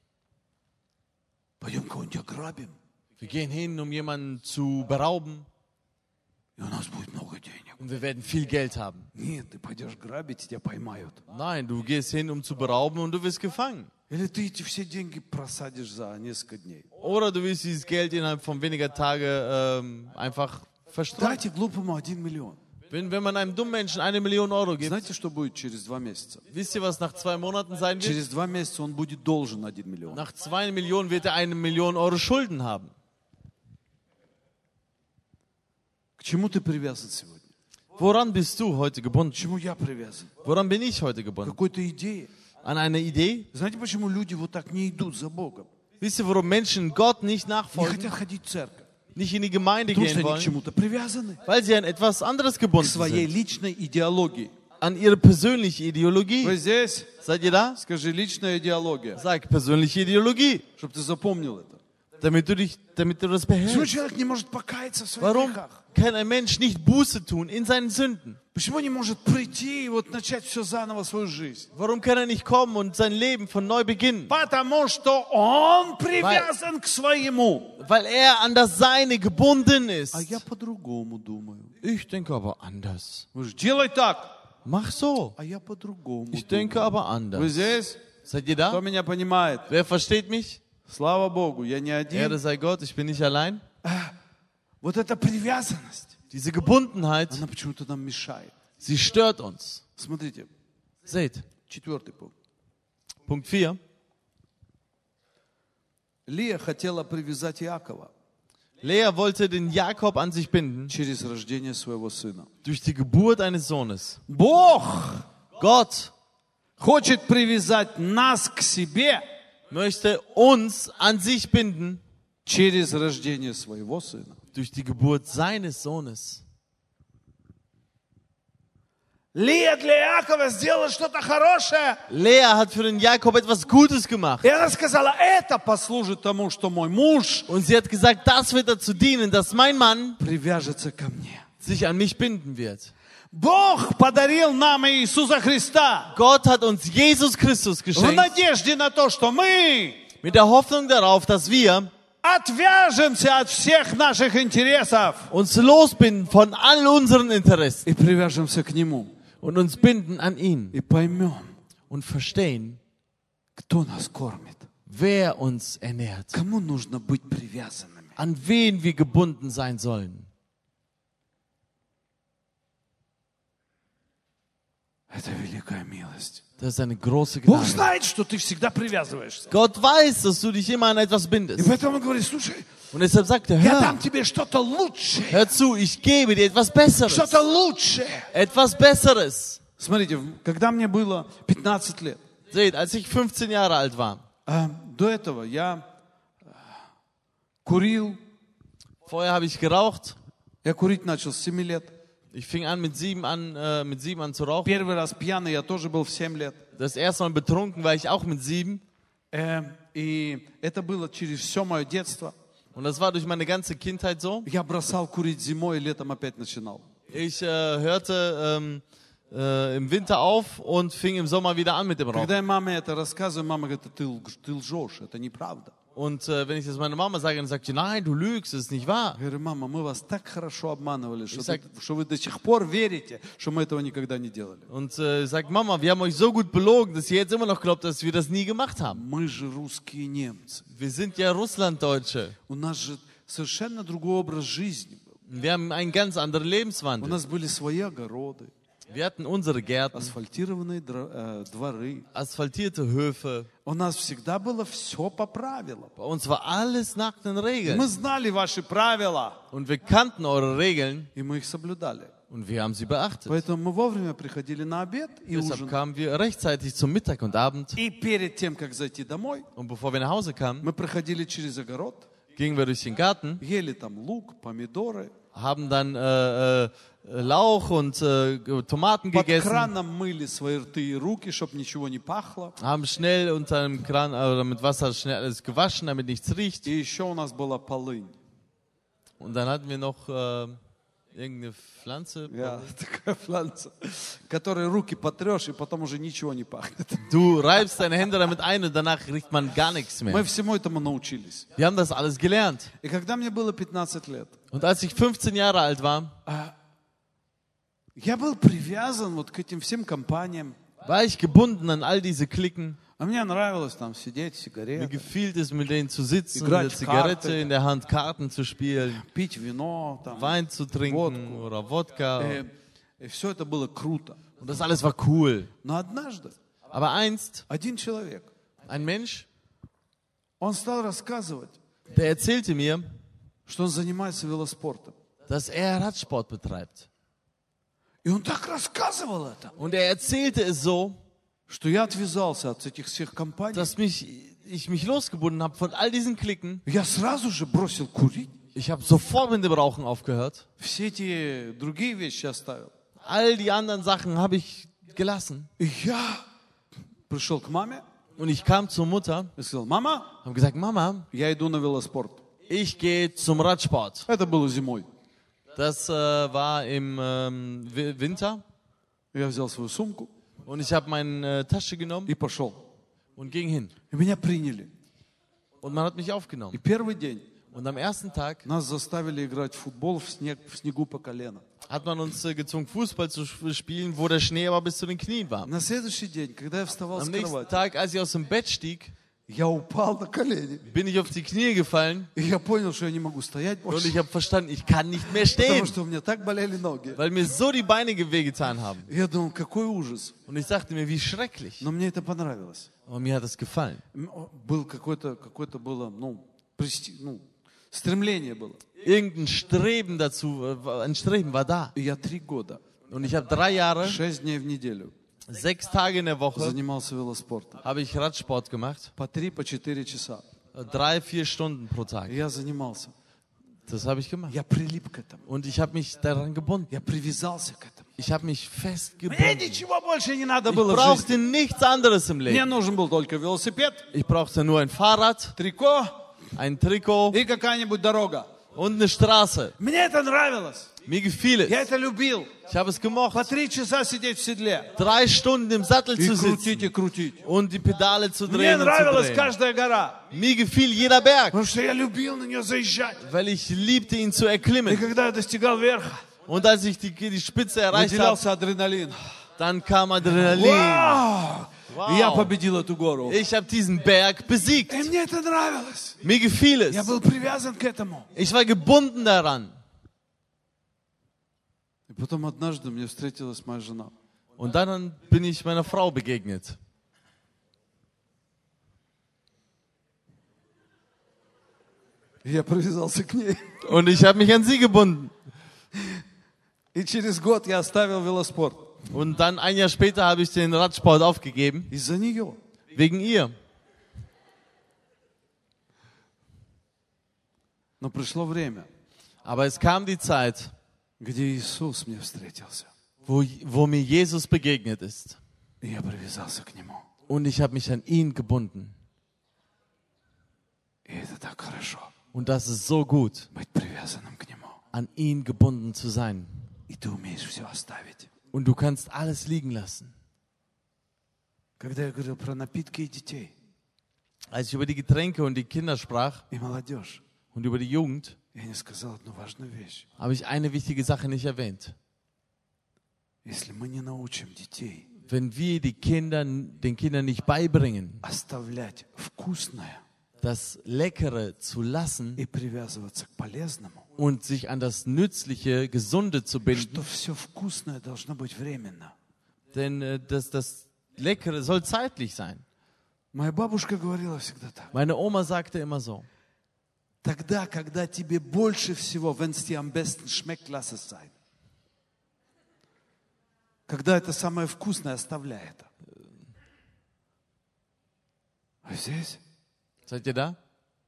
Пойдем кого-нибудь ограбим, Wir gehen hin, um jemanden zu berauben и у нас будет много денег. und wir werden viel Geld haben. Нет, ты пойдешь грабить, и тебя поймают. Nein, du gehst hin, um zu berauben und du wirst gefangen. Или ты эти все деньги просадишь за несколько дней. Oder du wirst dieses Geld innerhalb von weniger Tage einfach verstreuen. Дайте глупому 1 миллион. Wenn man einem dummen Menschen 1 Million Euro gibt, Знаете, что будет через 2 месяца? wisst ihr, was nach 2 Monaten sein wird? Через 2 месяца он будет должен 1 миллион. Nach 2 Millionen wird er 1 Million Euro Schulden haben. К чему ты привязан сегодня? Woran bist du heute К gebunden? чему я привязан? Woran bin ich heute К gebunden? какой-то идее. An eine Idee? Знаете, почему люди вот так не идут за Богом? Wisst ihr, warum Menschen Gott nicht Не nachfolgen, хотят ходить в церковь. nicht in die Gemeinde Потому что gehen они к wollen? чему-то привязаны. Weil sie an etwas anderes К gebunden своей sind. личной идеологии. An ihre persönliche Вы Ideologie. здесь? Seid ihr da? Скажи, личная идеология. Sag persönliche Ideologie, Чтобы ты запомнил это. damit du das Почему behältst. человек не может покаяться в своих Warum грехах? kann ein Mensch nicht Buße tun in seinen Sünden? Почему не может прийти и вот начать все заново, свою жизнь? Warum kann er nicht kommen und sein Leben von neu beginnen? Потому что он привязан к своему. Weil er an das Seine gebunden ist. А я по-другому думаю. Ich denke aber anders. Вы же делай так. Mach so. А я по-другому Ich думаю. denke aber Вы anders. здесь? Seid ihr Кто da? меня понимает? Wer versteht mich? Слава Богу, я не один. Ehre sei Gott, ich bin nicht allein. Вот эта привязанность, Diese Gebundenheit, она почему-то нам мешает. sie stört uns. Смотрите, Seht, 4 пункт. Punkt 4. Лия хотела привязать Иакова Lea wollte den Jakob an sich binden через рождение своего сына. durch die Geburt eines Sohnes. Бог Gott хочет привязать нас к себе möchte uns an sich binden через рождение своего сына. durch die Geburt seines Sohnes. Лия для Иакова сделала что-то хорошее. Lea hat für den Jakob etwas Gutes gemacht. И она сказала, это послужит тому, что мой муж Und sie hat gesagt, das wird dazu dienen, dass mein Mann привяжется ко мне. sich an mich binden wird. Бог подарил нам Иисуса Христа Gott hat uns Jesus Christus в geschenkt надежде на то, что мы mit der Hoffnung darauf, dass wir отвяжемся от всех наших интересов uns losbinden von all unseren Interessen и привяжемся к Нему. und uns binden an ihn И поймем, und verstehen, кто нас кормит. wer uns ernährt, Кому нужно быть привязанными. an wen wir gebunden sein sollen. Это великая милость. Das ist eine große Бог Gnade. знает, что ты всегда привязываешься. Gott weiß, dass du dich immer an etwas И bindest. поэтому Он говорит, слушай, Und deshalb sagt er, я дам hör, тебе что-то лучшее. hör zu, ich gebe dir etwas Besseres. Что-то лучшее. Etwas Besseres. Смотрите, когда мне было 15 лет, Seht, als ich 15 Jahre alt war, до этого я курил. vorher habe ich geraucht. Я курить начал с 7 лет. Ich fing an mit 7 an zu rauchen. Первый раз пьяный я тоже был в 7 лет. Das erste Mal betrunken war ich auch mit 7. И это было через все мое детство. Und das war durch meine ganze Kindheit so. Я бросал курить зимой и летом опять начинал. Ich hörte im Winter auf und fing im Sommer wieder an mit dem Rauchen. Когда я маме это рассказываю, мама говорит, ты лжешь, это неправда. Und wenn ich das meiner Mama sage, dann sagt sie, nein, du lügst, das ist nicht wahr. Я говорю, мама, мы вас так хорошо обманывали, Исаак. что вы до сих пор верите, что мы этого никогда не делали. Und sagt, Mama, wir haben euch so gut belogen, dass ihr jetzt immer noch glaubt, dass wir das nie gemacht haben. Мы же русские немцы. Wir sind ja Russlanddeutsche. У нас же совершенно другой образ жизни был. Wir haben einen ganz anderen У Lebenswandel. нас были свои огороды, Wir hatten unsere Gärten, асфальтированные дворы. asphaltierte Höfe. У нас всегда было все по правилам. Bei uns war alles nach den Мы Regeln. знали ваши правила, Und wir kannten eure Regeln и мы их соблюдали. und wir haben sie beachtet. Поэтому мы вовремя приходили на обед и Deshalb ужин. kamen wir rechtzeitig zum Mittag und Abend. И перед тем, как зайти домой, Und bevor wir nach Hause kamen, мы проходили через огород, gingen wir durch den Garten, ели там лук, помидоры. haben dann Lauch und Tomaten Под gegessen, краном мыли свои рты и руки, чтобы ничего не пахло. haben schnell unter dem Kran oder mit Wasser schnell alles gewaschen, damit nichts riecht. И еще у нас была полынь. Und dann hatten wir noch irgendeine Pflanze. Я, такая пфlanца, которой руки потрешь, и потом уже ничего не пахнет. Du reibst deine Hände damit ein und danach riecht man gar nichts Мы mehr. всему этому научились. Wir haben das alles gelernt. И когда мне было 15 лет, Und als ich 15 Jahre alt war, я был привязан вот к этим всем компаниям. war ich gebunden an all diese Klicken. А мне нравилось там сидеть, Mir сигареты, gefiel es, mit denen zu sitzen, mit Играть der в Zigarette карты. in der Hand, Karten zu spielen, пить вино, там, Wein zu trinken oder Wodka. и все это было круто. Und das alles war cool. Но однажды Aber einst, один человек, ein Mensch, он стал рассказывать, der erzählte mir, что он занимается велоспортом. dass er Radsport betreibt. И он так рассказывал это, Und er erzählte es so, что я отвязался от этих всех компаний. dass ich mich losgebunden habe von all diesen Klicken. Я сразу же бросил курить. Ich habe sofort mit dem Rauchen aufgehört. Все эти другие вещи оставил. All die anderen Sachen habe ich gelassen. И я пришел к маме Und ich kam zur Mutter, и сказал, мама, habe gesagt, Mama, я иду на велоспорт. ich gehe zum Radsport. Это было зимой. Das war im Winter. Я взял свою сумку Und ich habe meine Tasche genommen и пошел. und ging hin. И меня приняли. Und man hat mich И aufgenommen. первый день Und am ersten Tag нас заставили играть в футбол в снегу по колено. hat man uns gezwungen, Fußball zu spielen, wo der Schnee aber bis zu den Knien war. На следующий день, когда я вставал Am с nächsten кровати, Tag, als ich aus dem Bett stieg, Я упал на колени. bin ich auf die Knie gefallen И я понял, что я не могу стоять und больше. ich habe verstanden, ich kann nicht mehr Потому stehen, что у меня так болели ноги. weil mir so die Beine wehgetan haben. И я думал, какой ужас. Und ich dachte mir, wie schrecklich. Но мне это понравилось. Aber mir hat es gefallen. Был какое-то было, стремление было. Irgendein Streben dazu, ein Streben war da. И я 3 года, Und ich habe 3 Jahre, 6 дней в неделю 6 Tage in der Woche, занимался велоспортом. habe ich Radsport gemacht. По 3-4 часа. 3-4 Stunden pro Tag. И я занимался. Das habe ich gemacht. Я прилип к этому. Und ich habe mich daran gebunden. Я привязался к этому. Ich habe mich Мне festgebunden. ничего больше не надо Ich было в жизни. brauchte nichts anderes im Мне Leben. нужен был только велосипед, Ich brauchte nur ein Fahrrad, трико ein Trikot и какая-нибудь дорога. und eine Straße. Мне это нравилось. Mir gefiel Я es. это любил. Ich habe es По gemocht, 3 часа сидеть в седле 3 Stunden im Sattel и zu крутить, sitzen и крутить. und die Pedale zu Мне drehen und zu нравилась drehen. каждая гора, Mir gefiel jeder Berg, потому что я любил на нее заезжать. weil ich liebte ihn zu И erklimmen. когда я достигал верха, Und als ich die Spitze erreicht habe, выделялся адреналин. dann kam Adrenalin. Вау! И я победил эту гору. Ich habe diesen Berg besiegt. И мне это нравилось. Mir gefiel es. Я был привязан к этому. Ich war gebunden daran. И потом однажды мне встретилась моя жена. Und dann bin ich meiner Frau begegnet. И я привязался к ней. Und ich habe mich an sie gebunden. И через год я оставил велоспорт. Und dann 1 Jahr später habe ich den Radsport aufgegeben. Из-за нее. Wegen ihr. Но пришло время, Aber es kam die Zeit, где Иисус мне встретился. wo mir Jesus begegnet ist. И я привязался к Нему. Und ich habe mich an ihn gebunden. И это так хорошо, Und das ist so gut, быть привязанным к Нему. an ihn gebunden zu sein. И ты умеешь все оставить. Und du kannst alles liegen lassen. Когда я говорил про напитки и детей, Als ich über die Getränke und die Kinder sprach и молодежь, und über die Jugend, я не сказал одну важную вещь. habe ich eine wichtige Sache nicht erwähnt. Если мы не научим детей Wenn wir den Kindern nicht beibringen, оставлять вкусное das Leckere zu lassen и привязываться к полезному, und sich an das Nützliche, Gesunde zu binden, что все вкусное должно быть временно. denn das Leckere soll zeitlich sein. Моя бабушка говорила всегда так. Meine Oma sagte immer so, Тогда, когда тебе больше всего, wenn es dir am besten schmeckt, lass es sein. Когда это самое вкусное, оставляй это. А здесь? seid ihr da?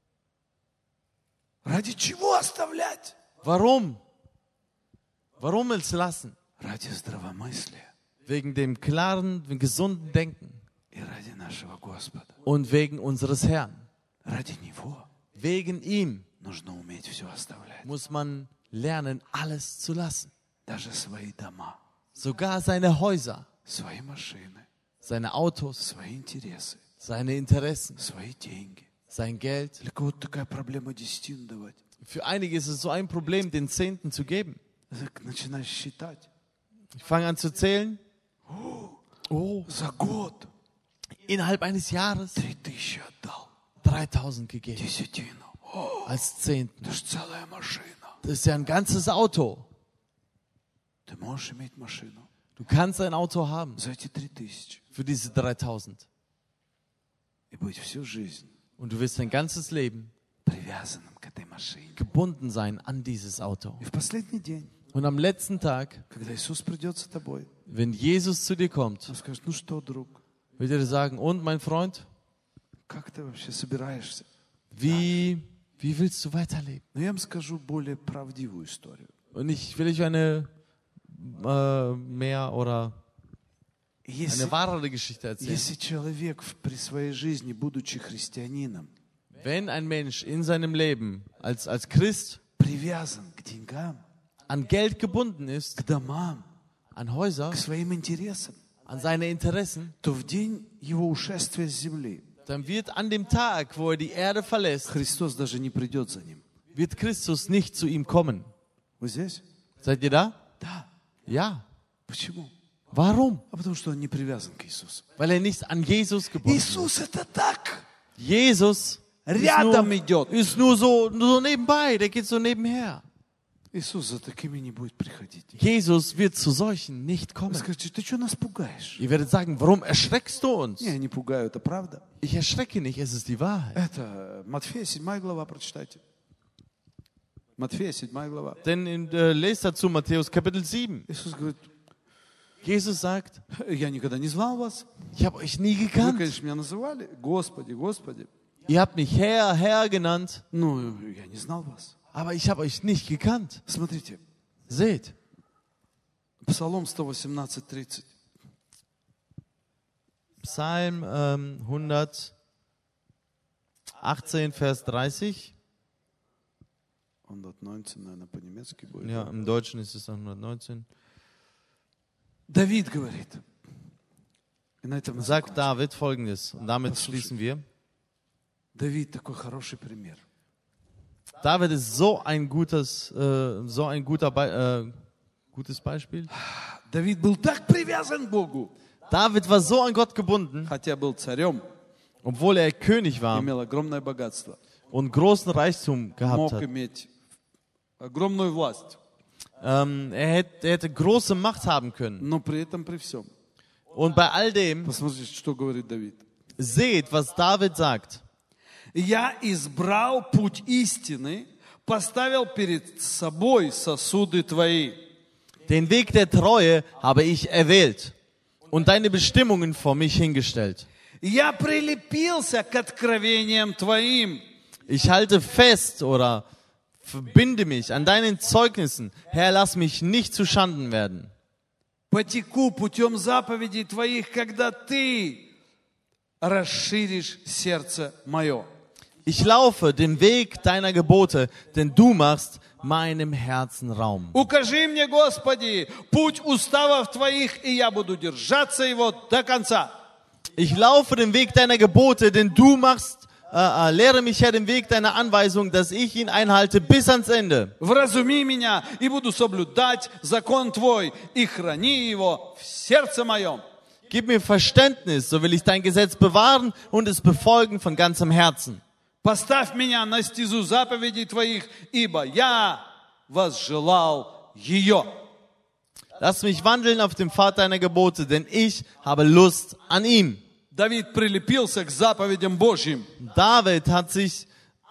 Ради чего оставлять? Warum? Warum es lassen? Ради здравомыслия Wegen dem klaren, gesunden Denken и ради нашего Господа. und wegen unseres Herrn. Ради Него Wegen ihm нужно уметь все оставлять. muss man lernen, alles zu lassen. Даже свои дома, Sogar seine Häuser, свои машины, seine Autos, свои интересы, seine Interessen, свои деньги. sein Geld. Для кого-то такая проблема десятину давать. Für einige ist es so ein Problem, den Zehnten zu geben. Так начинаешь считать. Ich fange an zu zählen. Oh, За год innerhalb eines Jahres 3000 отдал. 3000 gegeben Десятину. als Zehnten. Это ж целая машина. Das ist ja ein ganzes Auto. Ты можешь иметь машину Du kannst ein Auto haben за эти 3000 für diese 3000. и быть всю жизнь Und du wirst dein ganzes Leben привязанным к этой машине. gebunden sein an dieses Auto. И в последний день, Und am letzten Tag, когда Иисус придет за тобой, wenn Jesus zu dir kommt, Он скажет, ну что, друг, wird er dir sagen, und mein Freund, как ты вообще собираешься? wie willst du weiterleben? Но я вам скажу более правдивую историю. Und ich will euch eine mehr oder Если, eine wahrere Geschichte erzählen. если человек при своей жизни, будучи христианином, Wenn ein Mensch in seinem Leben als Christ привязан к деньгам, an Geld gebunden ist, к домам, an Häuser, к своим интересам, an seine Interessen, то в день его ушествия с земли dann wird an dem Tag, wo er die Erde verlässt, Христос даже не придет за ним. wird Christus nicht zu ihm kommen. Вы здесь? Seid ihr da? Да. Ja. Почему? Warum? А потому что он не привязан к Иисусу. Weil er nicht an Jesus gebunden ist. Иисус это так. Jesus Рядом идет. ist nur so nebenbei, der geht so nebenher. Иисус за такими не будет приходить. Jesus wird zu solchen nicht Вы kommen. скажете, ты что нас пугаешь? Ihr werdet sagen, warum erschreckst du uns? Не, я не пугаю, это правда. Ich erschrecke nicht, es ist die Wahrheit. Это Матфея 7 глава, прочитайте. Матфея 7 глава. Denn lest dazu Matthäus Kapitel 7. Иисус говорит, Jesus sagt, я никогда не звал вас. ich habe euch nie Вы, gekannt. конечно, меня называли. Господи, Господи. Ihr habt mich Herr, Herr genannt, Ну, я не знал вас. aber ich habe euch nicht gekannt. Смотрите, Seht, Псалом 118:30. Psalm 118, Vers 30. 119, наверное, по-немецки будет. Ja, im Deutschen ist es dann 119. Давид говорит. И на этом мы Sagt закончим. David Folgendes, und damit schließen wir. Давид такой хороший пример. David ist so ein gutes Beispiel. Давид был так привязан к Богу, David war so an Gott gebunden, хотя был царем, obwohl er König war имел огромное богатство, und großen Reichtum gehabt мог hat. иметь огромную власть, Er hätte große Macht haben können. но при этом при всем. Und bei all dem, Посмотрите, что говорит Давид. seht, was David sagt. Я избрал путь истины, поставил перед собой сосуды твои. Den Weg der Treue habe ich erwählt und deine Bestimmungen vor mich hingestellt. Я прилепился к откровениям твоим. Ich halte fest oder verbinde mich an deinen Zeugnissen. Herr, lass mich nicht zu Schanden werden. Потеку путем заповедей твоих, когда ты расширишь сердце мое. Ich laufe den Weg deiner Gebote, denn du machst meinem Herzen Raum. Укажи мне, Господи, путь уставов твоих, и я буду держаться его до конца. Ich laufe den Weg deiner Gebote, denn du lehre mich, Herr, den Weg deiner Anweisung, dass ich ihn einhalte bis ans Ende. Вразуми меня, и буду соблюдать закон твой, и храни его в сердце моем. Gib mir Verständnis, so will ich dein Gesetz bewahren und es befolgen von ganzem Herzen. Поставь меня на стезу заповедей твоих, ибо я возжелал ее. Lass mich wandeln auf dem Pfad deiner Gebote, denn ich habe Lust an ihm. Давид прилепился к заповедям Божьим. David hat sich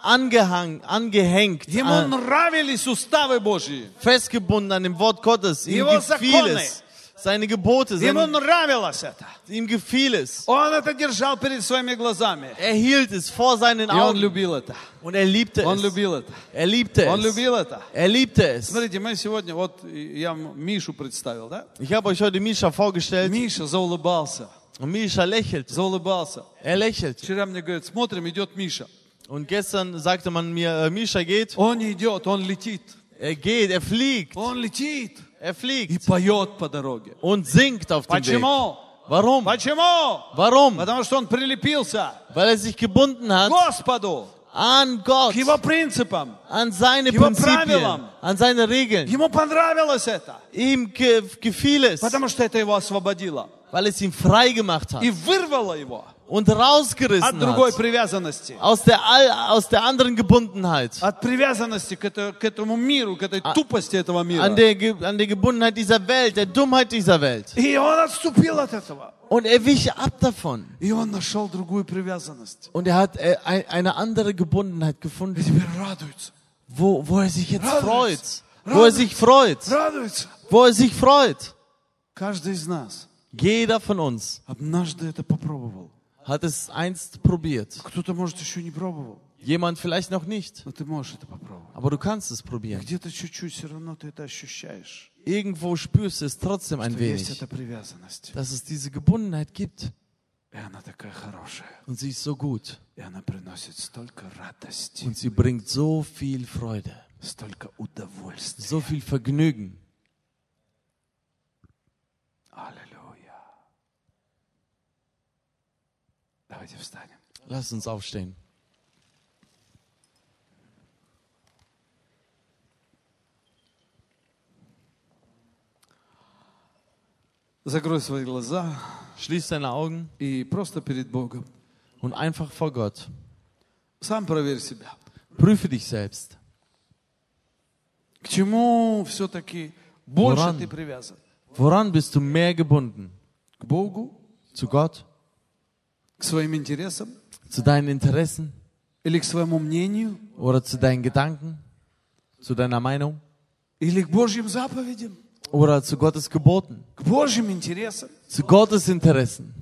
angehängt, Ему нравились уставы Божьи. festgebunden an dem Wort Gottes. Ihm Его gefiel законы. es. Seine Gebote, Ему нравилось это. ihm gefiel es. Он это держал перед своими глазами. Er hielt es vor seinen И он Augen любил это. und er liebte Он es. любил это. Er liebte Он es. любил это. Er liebte es. Смотрите, мы сегодня, вот я Мишу представил, да? Ich habe euch heute Misha vorgestellt Миша заулыбался. und Misha lächelte. Заулыбался. Er lächelte. Вчера мне говорят, смотрим, идет Миша. Und gestern sagte man mir, Misha geht. Он не идет, он летит. Er geht, er fliegt. Он летит Er и fliegt поет по дороге. und singt auf dem Weg. Почему? Warum? Почему? Warum? Потому что он прилепился Weil er sich gebunden hat к Господу, an Gott, к его принципам. an seine Его Prinzipien, правилам. an seine Regeln. Ему понравилось это, Ihm gefiel es, потому что это его освободило weil es ihn frei gemacht hat и вырвало его und от rausgerissen другой hat привязанности. aus der anderen Gebundenheit, От привязанности к этому миру, к этой тупости этого мира. an der Gebundenheit dieser Welt, der Dummheit dieser Welt. И он отступил от этого. Und er wich ab davon. И он нашел другую привязанность. Und er hat eine andere Gebundenheit И gefunden, теперь радуется. wo er sich jetzt Радуется. freut. Wo er sich freut. Радуется. Wo er sich freut. Каждый из нас Jeder von uns однажды это попробовал. hat es einst probiert. Кто-то, может, еще не пробовал, Jemand vielleicht noch nicht, но ты можешь это попробовать. aber du kannst es probieren. Где-то чуть-чуть все равно ты это ощущаешь, Irgendwo spürst du es trotzdem ein что есть wenig, эта привязанность. dass es diese Gebundenheit gibt. И она такая хорошая. Und sie ist so gut. И она приносит столько радости, Und sie bringt so viel Freude, столько удовольствия. so viel Vergnügen. Аллилуйя. Давайте встанем. Lass uns aufstehen. Закрой свои глаза Schließ deine Augen и просто перед Богом und einfach vor Gott. Сам проверь себя. Prüfe dich selbst. К чему все-таки больше Woran? ты привязан? Woran bist du mehr gebunden? К Богу? Zu Gott? К своим интересам? Zu deinen Interessen? Или к своему мнению? Oder zu deinen Gedanken? Zu deiner Meinung? Или к Божьим заповедям? Oder zu Gottes Geboten? К Божьим интересам? Zu Gottes Interessen?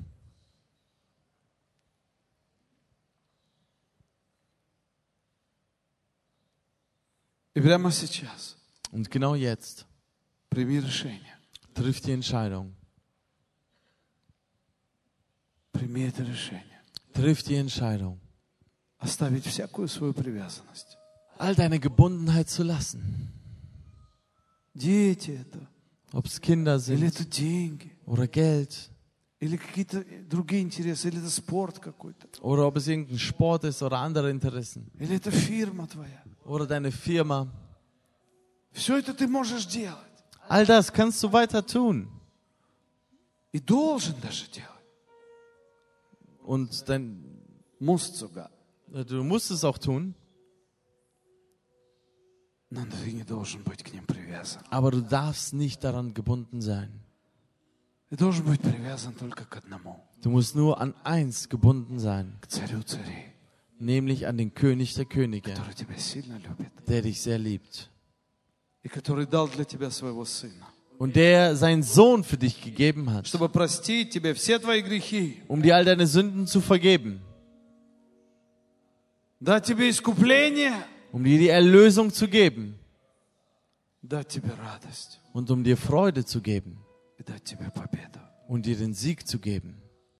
И прямо сейчас Und genau jetzt прими решение. triff die Entscheidung. Прими это решение. Triff die Entscheidung, Оставить всякую свою привязанность. all deine Gebundenheit zu lassen. Дети это. Ob es Kinder Или sind это деньги. oder Geld. Или какие-то другие интересы. Или это спорт какой-то. Oder ob es irgendein Sport ist oder andere Interessen. Или это фирма твоя. Oder deine Firma. Все это ты можешь делать. All das kannst du weiter tun. И должен даже делать. Und Musst sogar. du musst es auch tun, Но ты не должен быть к ним привязан. aber du darfst nicht daran gebunden sein. Ты должен быть привязан только к одному. Du musst nur an eins gebunden sein, К царю царей. nämlich an den König der Könige, Который тебя сильно любит. der dich sehr liebt. И который дал для тебя своего сына. Und der seinen Sohn für dich gegeben hat, Чтобы простить тебе все твои грехи. um dir all deine Sünden zu vergeben, Дать тебе искупление. um dir die Erlösung zu geben Дать тебе радость. und um dir Freude zu geben И дать тебе победу. und dir den Sieg zu geben.